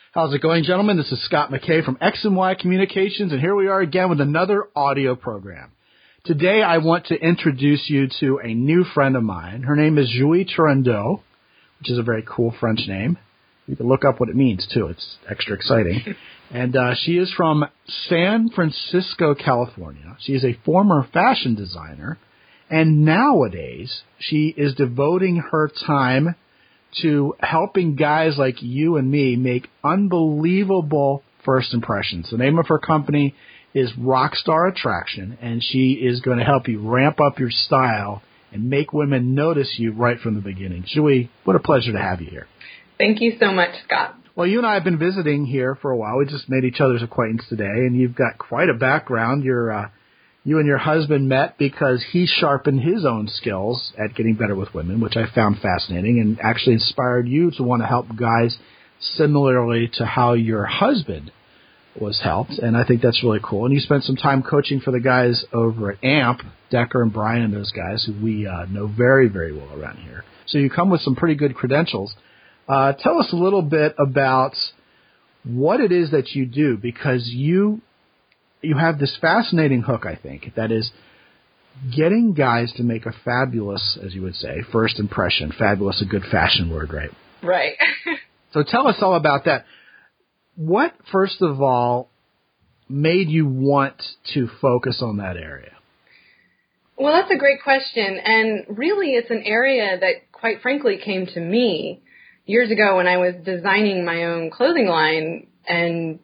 How's it going, gentlemen? This is Scott McKay from X and Y Communications, and here we are again with another audio program. Today, I want to introduce you to a new friend of mine. Her name is Julie Turandot, which is a very cool French name. You can look up what it means, too. It's extra exciting. And she is from San Francisco, California. She is a former fashion designer, and nowadays, she is devoting her time to helping guys like you and me make unbelievable first impressions. The name of her company is Rockstar Attraction, and she is going to help you ramp up your style and make women notice you right from the beginning. Julie, what a pleasure to have you here. Thank you so much, Scott. Well, you and I have been visiting here for a while. We just made each other's acquaintance today, and you've got quite a background. You and your husband met because he sharpened his own skills at getting better with women, which I found fascinating and actually inspired you to want to help guys similarly to how your husband was helped. And I think that's really cool. And you spent some time coaching for the guys over at AMP, Decker and Brian and those guys who we know very, very well around here. So you come with some pretty good credentials. Tell us a little bit about what it is that you do, because you have this fascinating hook, I think, that is getting guys to make a fabulous, as you would say, first impression. Fabulous, a good fashion word, right? Right. So tell us all about that. What, first of all, made you want to focus on that area? Well, that's a great question. And really, it's an area that, quite frankly, came to me years ago when I was designing my own clothing line, and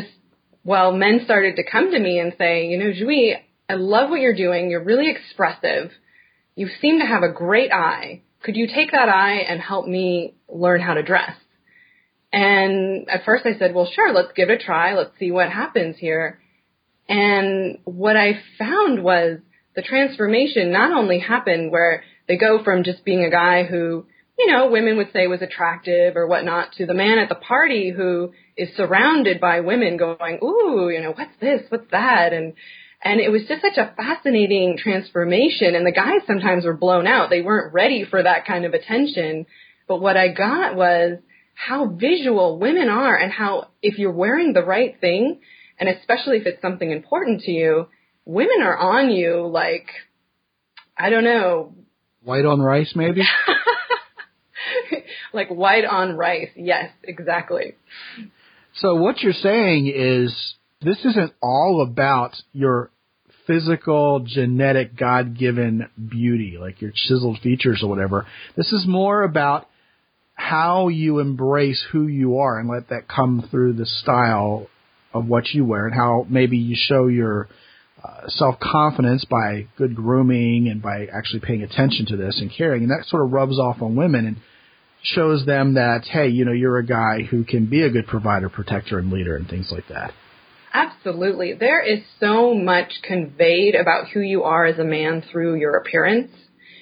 men started to come to me and say, Julie, I love what you're doing. You're really expressive. You seem to have a great eye. Could you take that eye and help me learn how to dress? And at first I said, well, sure, let's give it a try. Let's see what happens here. And what I found was the transformation not only happened where they go from just being a guy who, women would say was attractive or whatnot, to the man at the party who is surrounded by women going, ooh, what's this? What's that? And it was just such a fascinating transformation. And the guys sometimes were blown out. They weren't ready for that kind of attention. But what I got was how visual women are, and how if you're wearing the right thing, and especially if it's something important to you, women are on you like, I don't know. White on rice, maybe? Like white on rice. Yes, exactly. So what you're saying is this isn't all about your physical, genetic, God-given beauty, like your chiseled features or whatever. This is more about how you embrace who you are and let that come through the style of what you wear, and how maybe you show your self-confidence by good grooming and by actually paying attention to this and caring. And that sort of rubs off on women and shows them that, hey, you're a guy who can be a good provider, protector, and leader and things like that. Absolutely. There is so much conveyed about who you are as a man through your appearance.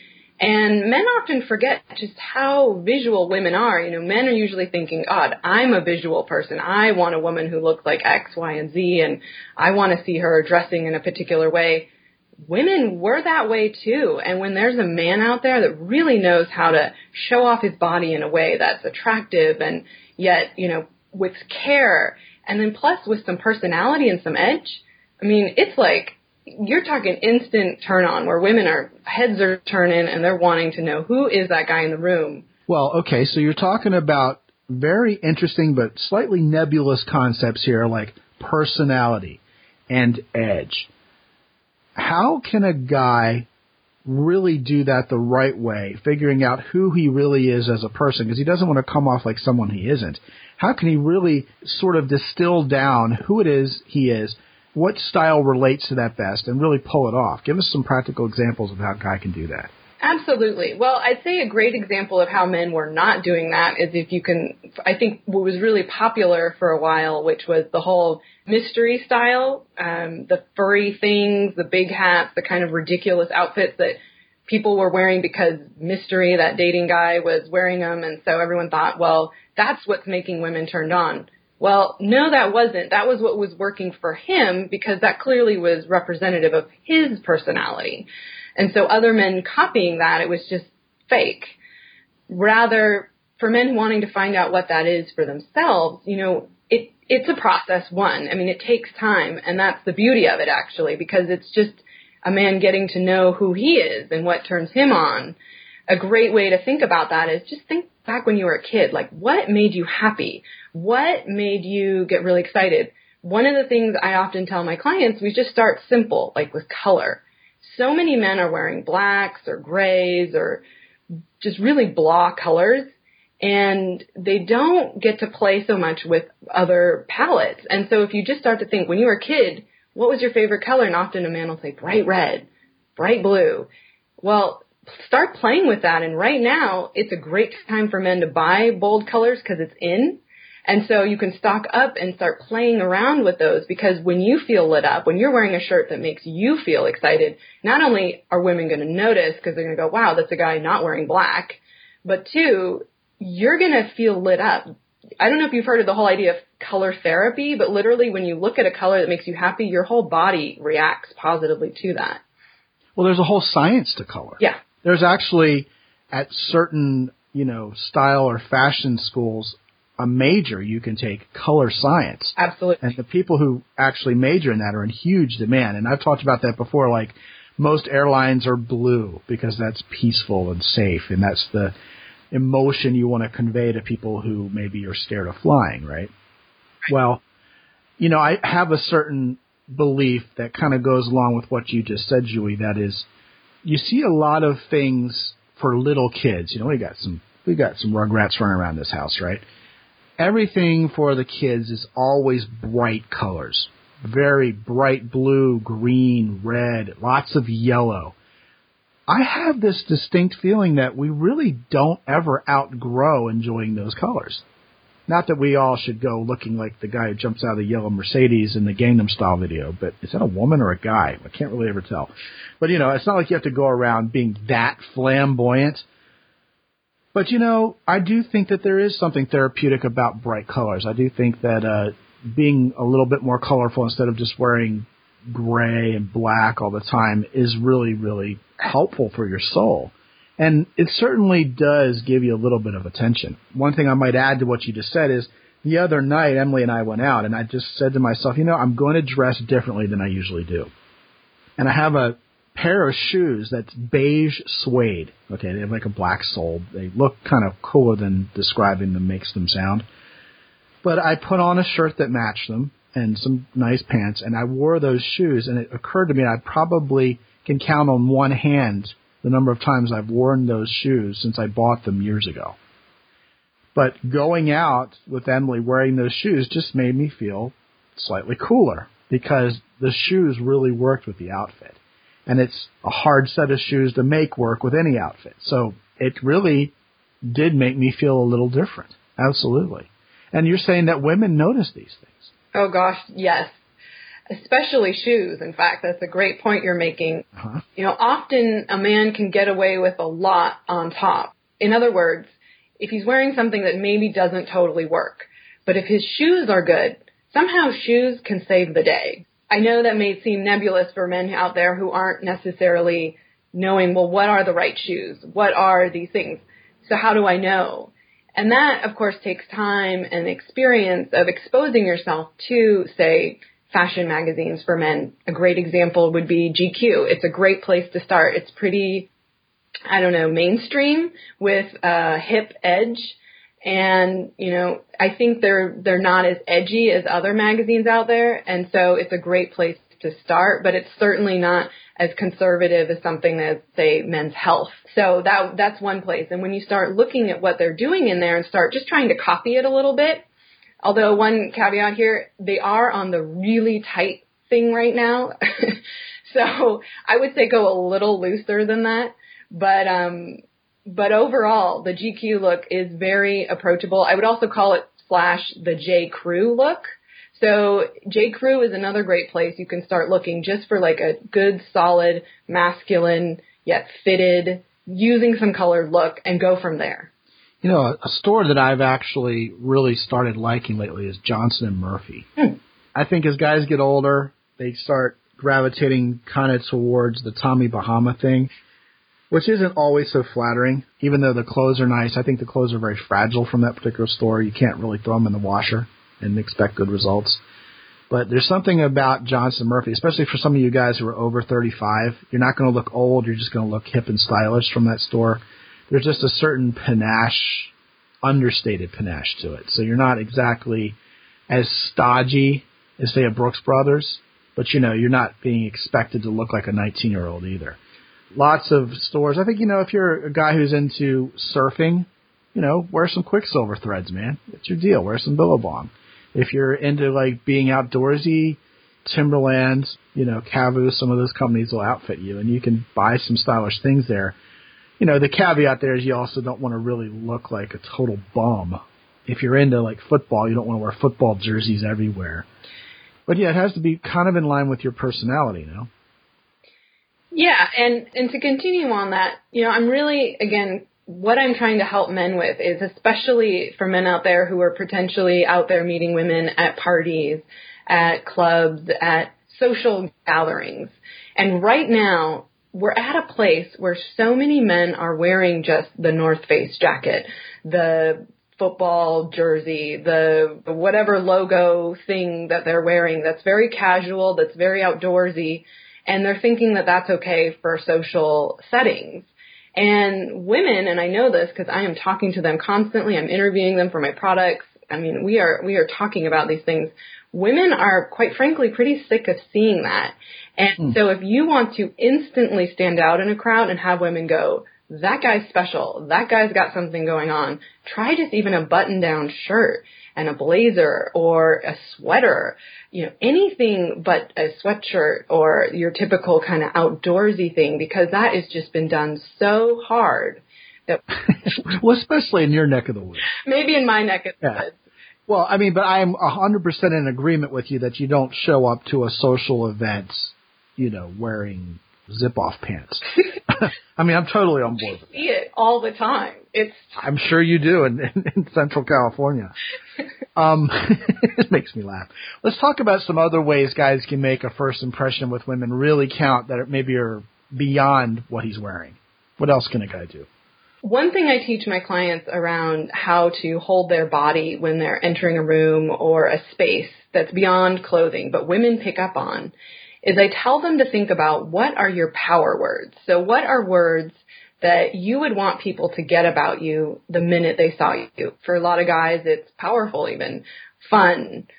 And men often forget just how visual women are. Men are usually thinking, God, I'm a visual person. I want a woman who looks like X, Y, and Z, and I want to see her dressing in a particular way. Women were that way too. And when there's a man out there that really knows how to show off his body in a way that's attractive and yet, with care, and then plus with some personality and some edge, it's like, you're talking instant turn on where heads are turning and they're wanting to know who is that guy in the room. Well, okay, so you're talking about very interesting but slightly nebulous concepts here like personality and edge. How can a guy really do that the right way, figuring out who he really is as a person, because he doesn't want to come off like someone he isn't? How can he really sort of distill down who it is he is, what style relates to that best, and really pull it off? Give us some practical examples of how a guy can do that. Absolutely. Well, I'd say a great example of how men were not doing that is I think what was really popular for a while, which was the whole mystery style, the furry things, the big hats, the kind of ridiculous outfits that people were wearing because Mystery, that dating guy, was wearing them. And so everyone thought, well, that's what's making women turned on. Well, no, that wasn't. That was what was working for him, because that clearly was representative of his personality. And so other men copying that, it was just fake. Rather, for men wanting to find out what that is for themselves, it's a process, one. I mean, it takes time, and that's the beauty of it, actually, because it's just a man getting to know who he is and what turns him on. A great way to think about that is just think back when you were a kid. Like, what made you happy? What made you get really excited? One of the things I often tell my clients, we just start simple, like with color. So many men are wearing blacks or grays or just really blah colors, and they don't get to play so much with other palettes. And so if you just start to think, when you were a kid, what was your favorite color? And often a man will say bright red, bright blue. Well, start playing with that. And right now, it's a great time for men to buy bold colors because it's in. And so you can stock up and start playing around with those, because when you feel lit up, when you're wearing a shirt that makes you feel excited, not only are women going to notice because they're going to go, wow, that's a guy not wearing black, but two, you're going to feel lit up. I don't know if you've heard of the whole idea of color therapy, but literally when you look at a color that makes you happy, your whole body reacts positively to that. Well, there's a whole science to color. Yeah. There's actually, at certain, style or fashion schools, a major you can take, color science. Absolutely. And the people who actually major in that are in huge demand. And I've talked about that before, like most airlines are blue because that's peaceful and safe, and that's the emotion you want to convey to people who maybe are scared of flying, right? Well, I have a certain belief that kind of goes along with what you just said, Julie, that is, you see a lot of things for little kids. We got some Rugrats running around this house, right? Everything for the kids is always bright colors. Very bright blue, green, red, lots of yellow. I have this distinct feeling that we really don't ever outgrow enjoying those colors. Not that we all should go looking like the guy who jumps out of the yellow Mercedes in the Gangnam Style video, but is that a woman or a guy? I can't really ever tell. But, it's not like you have to go around being that flamboyant. But, I do think that there is something therapeutic about bright colors. I do think that being a little bit more colorful instead of just wearing gray and black all the time is really, really helpful for your soul. And it certainly does give you a little bit of attention. One thing I might add to what you just said is the other night, Emily and I went out, and I just said to myself, I'm going to dress differently than I usually do. And I have a pair of shoes that's beige suede. Okay, they have like a black sole. They look kind of cooler than describing them makes them sound. But I put on a shirt that matched them and some nice pants, and I wore those shoes, and it occurred to me I probably can count on one hand the number of times I've worn those shoes since I bought them years ago. But going out with Emily wearing those shoes just made me feel slightly cooler because the shoes really worked with the outfit. And it's a hard set of shoes to make work with any outfit. So it really did make me feel a little different. Absolutely. And you're saying that women notice these things. Oh, gosh, yes. Especially shoes. In fact, that's a great point you're making. Uh-huh. Often a man can get away with a lot on top. In other words, if he's wearing something that maybe doesn't totally work, but if his shoes are good, somehow shoes can save the day. I know that may seem nebulous for men out there who aren't necessarily knowing, well, what are the right shoes? What are these things? So how do I know? And that, of course, takes time and experience of exposing yourself to, say, fashion magazines for men. A great example would be GQ. It's a great place to start. It's pretty, mainstream with a hip edge. And, I think they're not as edgy as other magazines out there. And so it's a great place to start, but it's certainly not as conservative as something as, say, Men's Health. So that's one place. And when you start looking at what they're doing in there and start just trying to copy it a little bit, although one caveat here, they are on the really tight thing right now. So I would say go a little looser than that. But overall, the GQ look is very approachable. I would also call it / the J. Crew look. So J. Crew is another great place you can start looking just for like a good, solid, masculine, yet fitted, using some colored look and go from there. A store that I've actually really started liking lately is Johnston & Murphy. I think as guys get older, they start gravitating kind of towards the Tommy Bahama thing. Which isn't always so flattering, even though the clothes are nice. I think the clothes are very fragile from that particular store. You can't really throw them in the washer and expect good results. But there's something about Johnston Murphy, especially for some of you guys who are over 35. You're not going to look old. You're just going to look hip and stylish from that store. There's just a certain panache, understated panache to it. So you're not exactly as stodgy as, say, a Brooks Brothers, but, you know, you're not being expected to look like a 19-year-old either. Lots of stores. I think, you know, if you're a guy who's into surfing, you know, wear some Quicksilver threads, man. It's your deal. Wear some Billabong. If you're into, like, being outdoorsy, Timberland, you know, Cavu, some of those companies will outfit you, and you can buy some stylish things there. You know, the caveat there is you also don't want to really look like a total bum. If you're into, like, football, you don't want to wear football jerseys everywhere. But, yeah, it has to be kind of in line with your personality, you know? Yeah, and to continue on that, you know, I'm really, again, what I'm trying to help men with is, especially for men out there who are potentially out there meeting women at parties, at clubs, at social gatherings. And right now, we're at a place where so many men are wearing just the North Face jacket, the football jersey, the whatever logo thing that they're wearing that's very casual, that's very outdoorsy, and they're thinking that that's okay for social settings. And women, and I know this because I am talking to them constantly, I'm interviewing them for my products. I mean, we are talking about these things. Women are, quite frankly, pretty sick of seeing that. And so if you want to instantly stand out in a crowd and have women go, that guy's special, that guy's got something going on, try just even a button-down shirt and a blazer or a sweater, you know, anything but a sweatshirt or your typical kind of outdoorsy thing, because that has just been done so hard. That well, especially in your neck of the woods. Maybe in my neck of the woods. Well, I mean, but I'm 100% in agreement with you that you don't show up to a social event, you know, wearing zip-off pants. I mean, I'm totally on board with that. I see it all the time. I'm sure you do in Central California. It makes me laugh. Let's talk about some other ways guys can make a first impression with women really count that maybe are beyond what he's wearing. What else can a guy do? One thing I teach my clients around how to hold their body when they're entering a room or a space that's beyond clothing, but women pick up on, is I tell them to think about what are your power words. So what are words that you would want people to get about you the minute they saw you? For a lot of guys, it's powerful even, fun,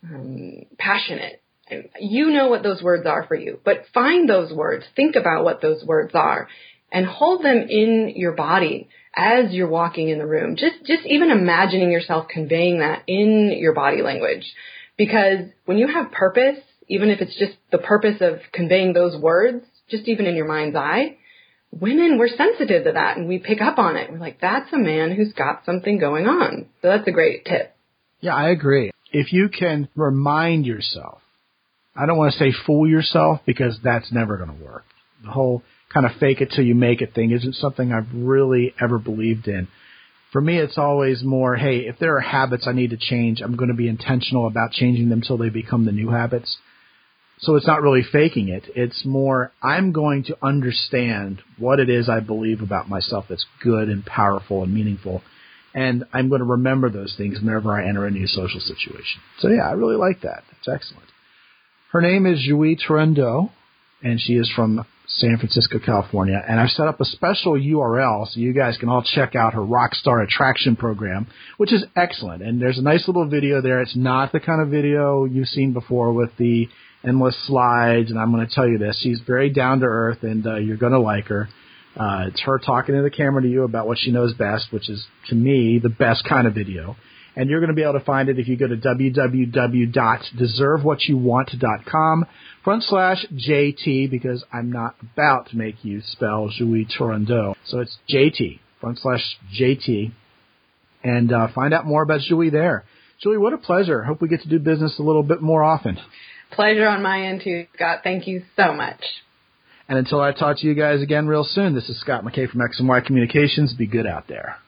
passionate. You know what those words are for you, but find those words, think about what those words are, and hold them in your body as you're walking in the room. Just even imagining yourself conveying that in your body language. Because when you have purpose, even if it's just the purpose of conveying those words, just even in your mind's eye, women, we're sensitive to that and we pick up on it. We're like, that's a man who's got something going on. So that's a great tip. Yeah, I agree. If you can remind yourself, I don't want to say fool yourself because that's never going to work. The whole kind of fake it till you make it thing isn't something I've really ever believed in. For me, it's always more, hey, if there are habits I need to change, I'm going to be intentional about changing them till they become the new habits. So it's not really faking it. It's more, I'm going to understand what it is I believe about myself that's good and powerful and meaningful. And I'm going to remember those things whenever I enter a new social situation. So, yeah, I really like that. That's excellent. Her name is Julie Turandot, and she is from San Francisco, California. And I've set up a special URL so you guys can all check out her Rockstar Attraction program, which is excellent. And there's a nice little video there. It's not the kind of video you've seen before with the endless slides. And I'm going to tell you this. She's very down to earth, and you're going to like her. It's her talking to the camera to you about what she knows best, which is, to me, the best kind of video. And you're going to be able to find it if you go to www.deservewhatyouvant.com/JT, because I'm not about to make you spell Julie Turandot. So it's JT/JT. And find out more about Julie there. Julie, what a pleasure. Hope we get to do business a little bit more often. Pleasure on my end too, Scott. Thank you so much. And until I talk to you guys again real soon, this is Scott McKay from X&Y Communications. Be good out there.